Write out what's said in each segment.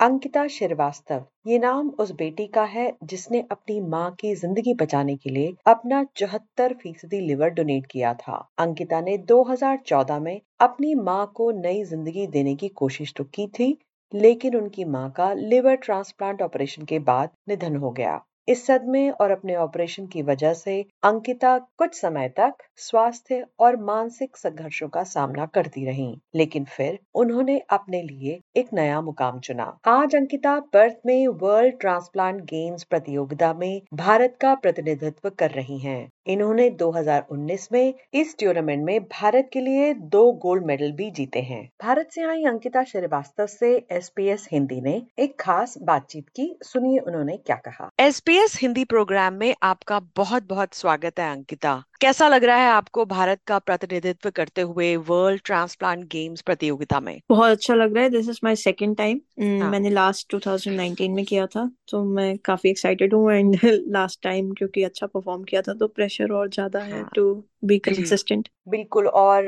अंकिता श्रीवास्तव ये नाम उस बेटी का है जिसने अपनी माँ की जिंदगी बचाने के लिए अपना 74% लिवर डोनेट किया था। अंकिता ने 2014 में अपनी माँ को नई जिंदगी देने की कोशिश तो की थी, लेकिन उनकी माँ का लिवर ट्रांसप्लांट ऑपरेशन के बाद निधन हो गया। इस सदमे और अपने ऑपरेशन की वजह से अंकिता कुछ समय तक स्वास्थ्य और मानसिक संघर्षों का सामना करती रहीं, लेकिन फिर उन्होंने अपने लिए एक नया मुकाम चुना। आज अंकिता पर्थ में वर्ल्ड ट्रांसप्लांट गेम्स प्रतियोगिता में भारत का प्रतिनिधित्व कर रही हैं। इन्होंने 2019 में इस टूर्नामेंट में भारत के लिए 2 गोल्ड मेडल भी जीते हैं। भारत से आई अंकिता श्रीवास्तव से एसपीएस हिंदी ने एक खास बातचीत की। सुनिए उन्होंने क्या कहा। एसपीएस हिंदी प्रोग्राम में आपका बहुत बहुत स्वागत है अंकिता। कैसा लग रहा है आपको भारत का प्रतिनिधित्व करते हुए वर्ल्ड ट्रांसप्लांट गेम्स प्रतियोगिता में? बहुत अच्छा लग रहा है। This is my second time. हाँ। मैंने लास्ट 2019 में किया था, तो मैं काफी एक्साइटेड हूँ। एंड लास्ट टाइम क्योंकि अच्छा परफॉर्म किया था तो प्रेशर और ज्यादा है हाँ टू बी जी, कंसिस्टेंट। बिल्कुल। और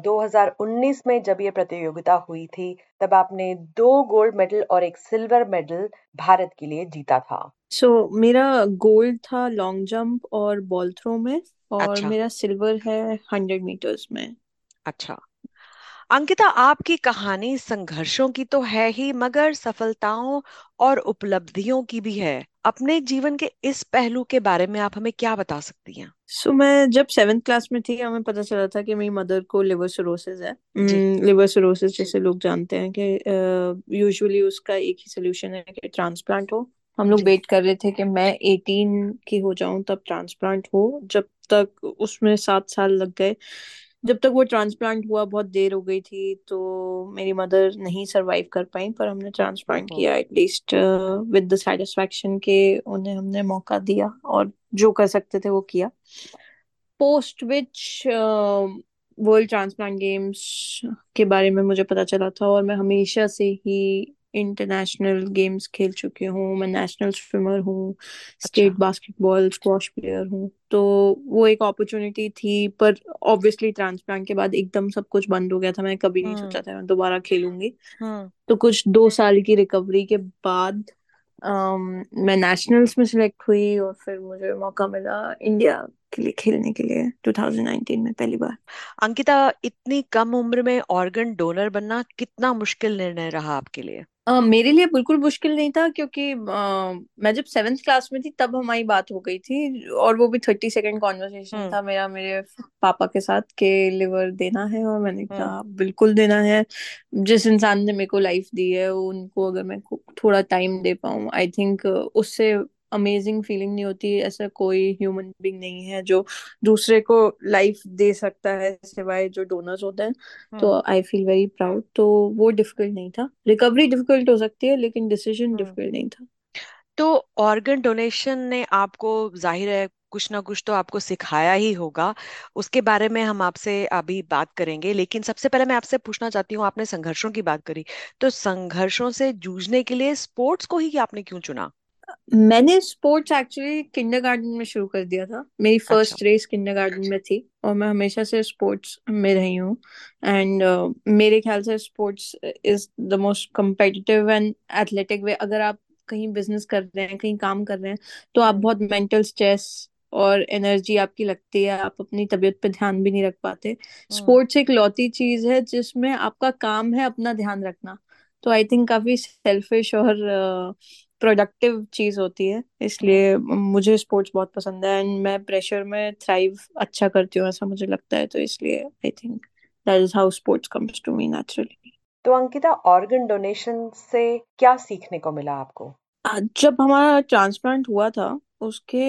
2019 में जब ये प्रतियोगिता हुई थी, तब आपने 2 गोल्ड मेडल और एक सिल्वर मेडल भारत के लिए जीता था। सो मेरा गोल्ड था लॉन्ग जंप और बॉल थ्रो में, और अच्छा। मेरा सिल्वर है 100 मीटर्स में। अच्छा अंकिता, आपकी कहानी संघर्षों की तो है ही, मगर सफलताओं और उपलब्धियों की भी है। अपने जीवन के इस पहलू के बारे में आप हमें क्या बता सकती हैं? मैं जब 7th क्लास में थी, हमें पता चला था कि मेरी मदर को लिवर सिरोसिस है। जी। लिवर सिरोसिस जैसे लोग जानते हैं कि यूजुअली उसका एक ही सोल्यूशन है कि ट्रांसप्लांट हो। हम लोग जी। वेट कर रहे थे कि मैं 18 की हो जाऊं तब ट्रांसप्लांट हो। जब तक उसमें 7 साल लग गए। जब तक वो ट्रांसप्लांट हुआ बहुत देर हो गई थी, तो मेरी मदर नहीं सरवाइव कर पाई। पर हमने ट्रांसप्लांट ओहो। किया एटलीस्ट विद द सेटिस्फैक्शन के उन्हें हमने मौका दिया और जो कर सकते थे वो किया। Post which world transplant games के बारे में मुझे पता चला था, और मैं हमेशा से ही इंटरनेशनल गेम्स खेल चुकी हूँ। मैं नेशनल स्विमर हूँ, अच्छा। स्टेट बास्केटबॉल स्क्वॉश प्लेयर हूँ। तो वो एक अपॉर्चुनिटी थी, पर ऑब्वियसली ट्रांसप्लांट के बाद एकदम सब कुछ बंद हो गया था। मैं कभी नहीं हम्म। सोचा था मैं दोबारा खेलूंगी। हम्म। तो कुछ 2 साल की रिकवरी के बाद मैं नेशनल्स में सिलेक्ट हुई, और फिर मुझे मौका मिला इंडिया के लिए खेलने के लिए 2019 में पहली बार। अंकिता, इतनी कम उम्र में ऑर्गन डोनर बनना कितना मुश्किल निर्णय रहा आपके लिए? मेरे लिए बिल्कुल मुश्किल नहीं था, क्योंकि मैं जब 7th क्लास में थी तब हमारी बात हो गई थी, और वो भी 30 सेकेंड कॉन्वर्सेशन हम्म। था मेरा मेरे पापा के साथ के लिवर देना है। और मैंने हम्म। कहा बिल्कुल देना है। जिस इंसान ने मेरे को लाइफ दी है उनको अगर मैं थोड़ा टाइम दे पाऊँ, आई थिंक उससे अमेजिंग फीलिंग नहीं होती। ऐसा कोई ह्यूमन बीइंग नहीं है जो दूसरे को लाइफ दे सकता है सिवाय जो डोनर्स होते हैं। तो hmm. I feel very proud. तो वो डिफिकल्ट नहीं था। रिकवरी डिफिकल्ट हो सकती है, लेकिन डिसीजन हम्म। डिफिकल्ट नहीं था। तो ऑर्गन डोनेशन ने आपको, जाहिर है, कुछ ना कुछ तो आपको सिखाया ही होगा। उसके बारे में हम आपसे अभी बात करेंगे, लेकिन सबसे पहले मैं आपसे पूछना चाहती हूँ, आपने संघर्षों की बात करी, तो संघर्षों से जूझने के लिए स्पोर्ट्स को ही आपने क्यों चुना? मैंने स्पोर्ट्स एक्चुअली किंडरगार्टन में शुरू कर दिया था। मेरी अच्छा। फर्स्ट रेस किंडरगार्टन में थी, और मैं हमेशा से स्पोर्ट्स में रही हूँ। एंड मेरे ख्याल से sports is the most competitive and athletic way. अगर आप कहीं बिजनेस कर रहे हैं, कहीं काम कर रहे हैं, तो आप हम्म। बहुत मेंटल स्ट्रेस और एनर्जी आपकी लगती है। आप अपनी तबीयत पे ध्यान भी नहीं रख पाते। हम्म। स्पोर्ट्स एक लौती चीज है जिसमें आपका काम है अपना ध्यान रखना। तो आई थिंक काफी सेल्फिश और प्रोडक्टिव चीज होती है। हम्म। इसलिए मुझे स्पोर्ट्स बहुत पसंद है, एंड मैं प्रेशर में थ्राइव अच्छा करती हूँ ऐसा मुझे लगता है। तो इसलिए I think that is how sports comes to me naturally. तो अंकिता, ऑर्गन डोनेशन से क्या सीखने को मिला आपको? जब हमारा ट्रांसप्लांट हुआ था, उसके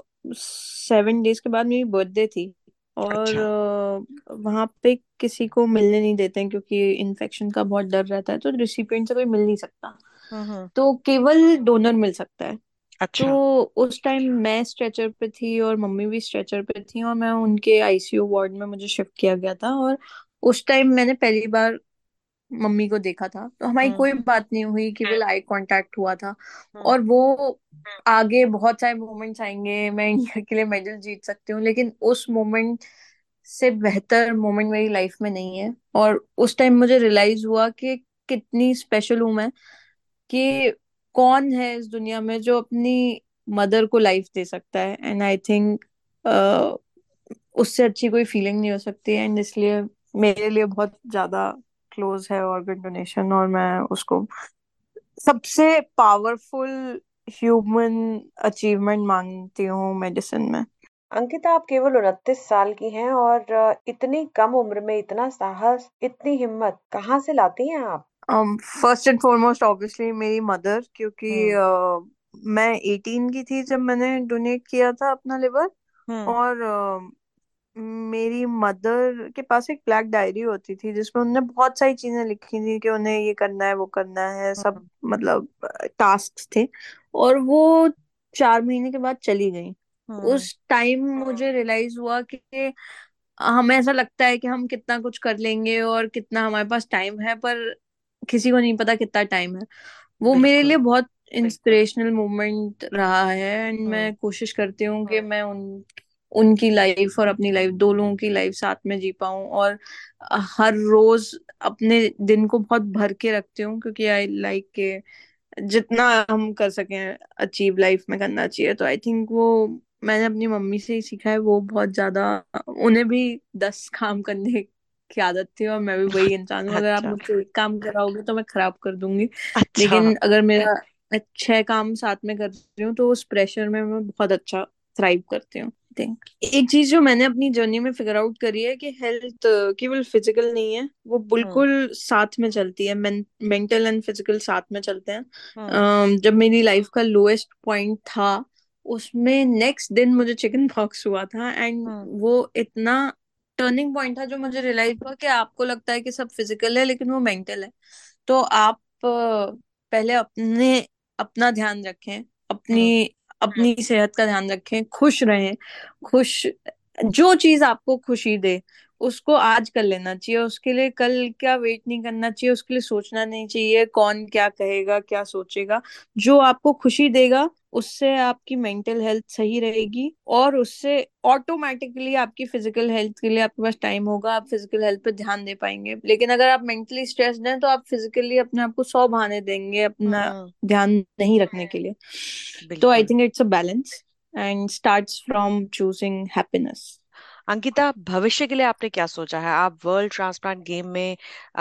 7 डेज के बाद मेरी बर्थडे थी। और अच्छा। वहां पे किसी को मिलने नहीं देते हैं, क्योंकि इन्फेक्शन का बहुत डर रहता है। तो रिसिपिएंट से कोई मिल नहीं सकता, हम्म। तो केवल डोनर मिल सकता है। तो अच्छा। उस टाइम मैं स्ट्रेचर पे थी और मम्मी भी स्ट्रेचर पे थी, और मैं उनके आईसीयू वार्ड में मुझे शिफ्ट किया गया था। और उस टाइम मैंने पहली बार मम्मी को देखा था। तो हमारी हम्म। कोई बात नहीं हुई, केवल आई कांटेक्ट हुआ था। हम्म। और वो आगे बहुत सारे मोमेंट्स आएंगे, मैं इंडिया के लिए मेडल जीत सकती हूँ, लेकिन उस मोमेंट से बेहतर मोमेंट मेरी लाइफ में नहीं है। और उस टाइम मुझे रियलाइज हुआ कि कितनी स्पेशल हूँ मैं। कि कौन है इस दुनिया में जो अपनी मदर को लाइफ दे सकता है। एंड आई थिंक उससे अच्छी कोई फीलिंग नहीं हो सकती। एंड इसलिए मेरे लिए बहुत ज्यादा क्लोज है ऑर्गन डोनेशन, और मैं उसको सबसे पावरफुल ह्यूमन अचीवमेंट मानती हूँ मेडिसिन में। अंकिता, आप केवल 29 साल की हैं और इतनी कम उम्र में इतना साहस, इतनी हिम्मत कहाँ से लाती हैं आप? फर्स्ट एंड फॉरमोस्ट ऑब्वियसली मेरी मदर, क्योंकि हम्म। मैं 18 की थी जब मैंने डोनेट किया था अपना लिवर। हम्म। और मेरी मदर के पास एक ब्लैक डायरी होती थी जिसमें उन्होंने बहुत सारी चीजें लिखी थी कि उन्हें ये करना है वो करना है, सब हम्म। मतलब टास्क थे। और वो 4 महीने के बाद चली गई। हम्म। उस टाइम मुझे रियलाइज हुआ कि हमें ऐसा लगता है कि हम कितना कुछ कर लेंगे और कितना हमारे पास टाइम है, पर किसी को नहीं पता कितना टाइम है। वो मेरे लिए बिल्कुल। बहुत इंस्पिरेशनल मोमेंट रहा है। And hmm. मैं कोशिश करती हूँ कि मैं उनकी लाइफ और अपनी लाइफ, दो लोगों की लाइफ साथ में जी पाऊँ। और हर रोज अपने दिन को बहुत भर के रखती हूँ, क्योंकि आई लाइक के जितना हम कर सकें अचीव लाइफ में करना चाहिए। तो आई थिंक वो मैंने अपनी मम्मी से ही सीखा है। वो बहुत ज्यादा, उन्हें भी 10 काम करने की आदत थी, और मैं भी वही इंसान हूँ। अगर आप अच्छा। मुझसे एक काम कराओगे तो मैं खराब कर दूंगी। अच्छा। लेकिन अगर मेरा मैं 6 काम साथ में कर रही हूँ तो उस प्रेशर में मैं बहुत अच्छा थ्राइव करती हूँ। थिंक एक चीज जो मैंने अपनी जर्नी में फिगर आउट करी है कि हेल्थ केवल फिजिकल नहीं है, वो हम्म। बिल्कुल साथ में चलती है। मेंटल एंड फिजिकल साथ में चलते हैं। हम्म। जब मेरी लाइफ का लोएस्ट पॉइंट था, उसमें नेक्स्ट दिन मुझे चिकन पॉक्स हुआ था। And hmm. वो इतना टर्निंग पॉइंट था जो मुझे रियलाइज हुआ कि आपको लगता है कि सब फिजिकल है लेकिन वो मेंटल है। तो आप पहले अपना ध्यान रखें, हम्म। अपनी अपनी सेहत का ध्यान रखें, खुश रहें। खुश, जो चीज आपको खुशी दे उसको आज कर लेना चाहिए। उसके लिए कल क्या वेट नहीं करना चाहिए, उसके लिए सोचना नहीं चाहिए कौन क्या कहेगा क्या सोचेगा। जो आपको खुशी देगा उससे आपकी मेंटल हेल्थ सही रहेगी, और उससे ऑटोमेटिकली आपकी फिजिकल हेल्थ के लिए आपके पास टाइम होगा, आप फिजिकल हेल्थ पे ध्यान दे पाएंगे। लेकिन अगर आप मेंटली स्ट्रेस्ड हैं तो आप फिजिकली अपने आप को 100 बहाने देंगे अपना हम्म। ध्यान नहीं रखने के लिए। तो आई बिल्कुल। Think it's a balance and starts from choosing happiness. Ankita, भविष्य के लिए आपने क्या सोचा है? आप वर्ल्ड ट्रांसप्लांट गेम में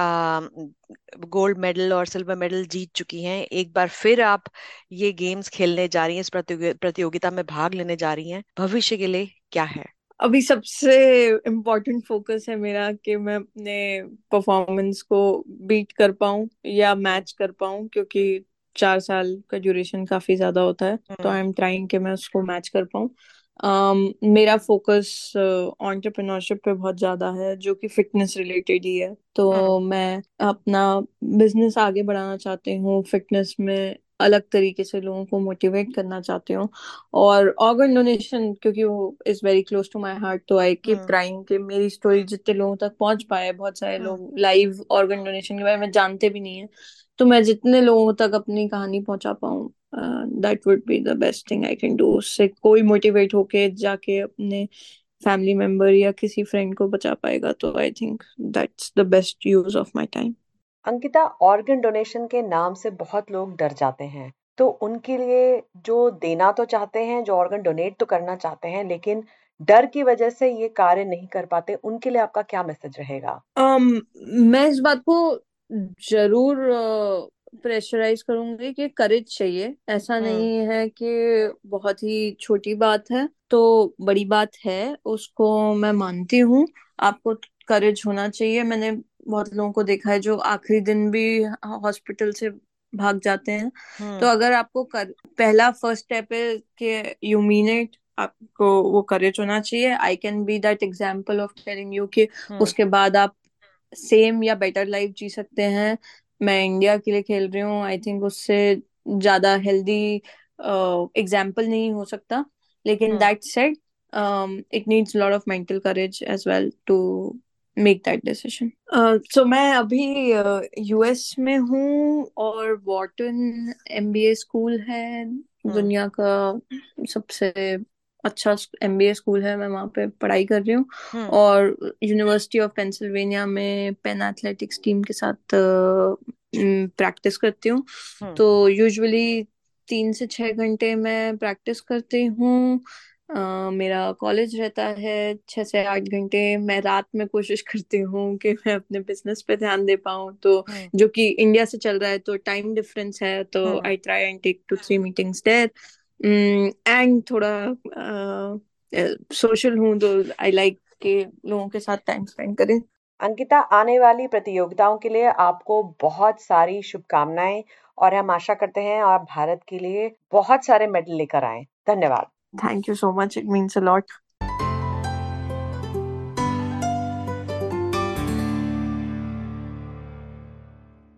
गोल्ड मेडल और सिल्वर मेडल जीत चुकी हैं। एक बार फिर आप ये गेम्स खेलने जा रही हैं, इस प्रतियोगिता में भाग लेने जा रही हैं। भविष्य के लिए क्या है? अभी सबसे इम्पोर्टेंट फोकस है मेरा कि मैं अपने परफॉर्मेंस को बीट कर पाऊं या हम्म। मैच कर पाऊं, क्योंकि 4 साल का ड्यूरेशन काफी ज्यादा होता है। तो हम्म। आई एम ट्राइंग कि मैं उसको मैच कर पाऊं। मेरा फोकस एंटरप्रेन्योरशिप पे बहुत ज्यादा है, जो कि फिटनेस रिलेटेड ही है। हम्म। तो मैं अपना बिजनेस आगे बढ़ाना चाहती हूँ फिटनेस में, अलग तरीके से लोगों को मोटिवेट करना चाहती हूँ। और ऑर्गन डोनेशन क्योंकि वो is very close to my heart, तो आई कीप हम्म। ट्राइंग कि मेरी स्टोरी जितने लोगों तक पहुंच पाए। बहुत सारे हम्म। लोग लाइव ऑर्गन डोनेशन के बारे में जानते भी नहीं है, तो मैं जितने लोगों तक अपनी कहानी पहुंचा पाऊँ, that would be the best thing I can do. उससे कोई मोटिवेट होके जाके अपने फैमिली मेंबर या किसी फ्रेंड को बचा पाएगा, तो I think that's the best use of my time. Ankita, organ donation के नाम से बहुत लोग डर जाते हैं, तो उनके लिए, जो देना तो चाहते हैं, जो ऑर्गन डोनेट तो करना चाहते हैं, लेकिन डर की वजह से ये कार्य नहीं कर पाते, उनके लिए आपका क्या मैसेज रहेगा? मैं इस बात को जरूर प्रेशराइज करूंगी कि करेज चाहिए। ऐसा हम्म। नहीं है कि बहुत ही छोटी बात है तो बड़ी बात है, उसको मैं मानती हूँ। आपको करेज होना चाहिए। मैंने बहुत लोगों को देखा है जो आखिरी दिन भी हॉस्पिटल से भाग जाते हैं। तो हम्म। अगर आपको पहला फर्स्ट स्टेप है कि यू मीन इट, आपको वो करेज होना चाहिए। I can be that example of telling you कि हम्म। उसके बाद आप सेम या बेटर लाइफ जी सकते हैं। मैं इंडिया के लिए खेल रही हूँ, आई थिंक उससे ज्यादा हेल्दी एग्जाम्पल नहीं हो सकता। लेकिन hmm. That said, it needs lot of mental courage as well to make that decision. So मैं अभी यूएस में हूँ, और वॉर्टन एमबीए स्कूल है हम्म। दुनिया का सबसे अच्छा एमबीए स्कूल है। मैं वहाँ पे पढ़ाई कर रही हूँ। हम्म। और यूनिवर्सिटी ऑफ पेंसिल्वेनिया में पेन एथलेटिक्स टीम के साथ प्रैक्टिस करती हूँ। हम्म। तो यूजुअली 3 से 6 घंटे मैं प्रैक्टिस करती हूँ। मेरा कॉलेज रहता है 6 से 8 घंटे। मैं रात में कोशिश करती हूँ कि मैं अपने बिजनेस पे ध्यान दे पाऊँ, तो हम्म। जो कि इंडिया से चल रहा है तो टाइम डिफरेंस है, तो hmm. I try and take 2-3 meetings there. And थोड़ा सोशल हूँ, तो आई लाइक के लोगों के साथ टाइम स्पेंड करें। अंकिता, आने वाली प्रतियोगिताओं के लिए आपको बहुत सारी शुभकामनाएं और हम आशा करते हैं आप भारत के लिए बहुत सारे मेडल लेकर आएं। धन्यवाद। Thank you so much, it means a lot.